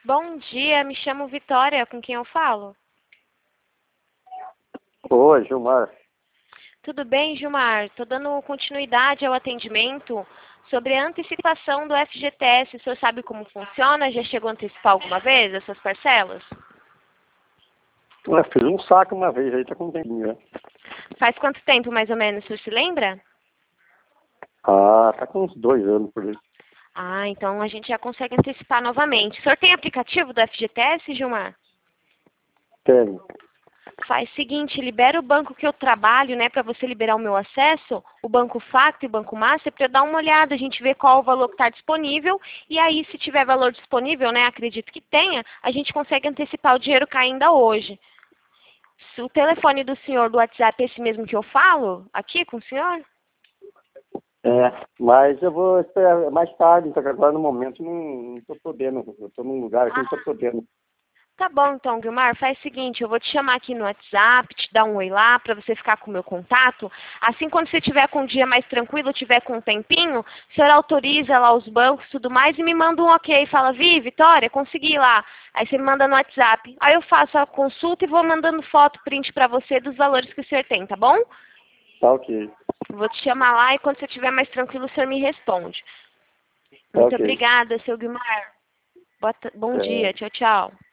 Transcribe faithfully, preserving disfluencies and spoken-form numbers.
Bom dia, me chamo Vitória, com quem eu falo? Oi, Gilmar. Tudo bem, Gilmar? Estou dando continuidade ao atendimento sobre a antecipação do F G T S. O senhor sabe como funciona? Já chegou a antecipar alguma vez essas parcelas? Eu fiz um saco uma vez aí, tá com um tempinho, né? Faz quanto tempo, mais ou menos, o senhor se lembra? Ah, tá com uns dois anos por aí. Ah, então a gente já consegue antecipar novamente. O senhor tem aplicativo do F G T S, Gilmar? Tenho. Faz o seguinte, libera o banco que eu trabalho, né, para você liberar o meu acesso, o Banco Facto e o Banco Master, para eu dar uma olhada, a gente vê qual o valor que está disponível, e aí se tiver valor disponível, né, acredito que tenha, a gente consegue antecipar o dinheiro cair ainda hoje. Se o telefone do senhor do WhatsApp é esse mesmo que eu falo, aqui com o senhor? É, mas eu vou esperar mais tarde, então agora no momento não, não tô podendo. Eu tô num lugar que não tô podendo. Tá bom, então, Guilmar, faz o seguinte, eu vou te chamar aqui no WhatsApp, te dar um oi lá, para você ficar com o meu contato. Assim, quando você tiver com um dia mais tranquilo, tiver com um tempinho, o senhor autoriza lá os bancos e tudo mais e me manda um ok. Fala, Vi, Vitória, consegui lá. Aí você me manda no WhatsApp. Aí eu faço a consulta e vou mandando foto, print para você dos valores que o senhor tem, tá bom? Tá ok. Vou te chamar lá e quando você estiver mais tranquilo, o senhor me responde. Tá Muito ok. obrigada, seu Guilmar. Boa ta- Bom É. dia, tchau, tchau.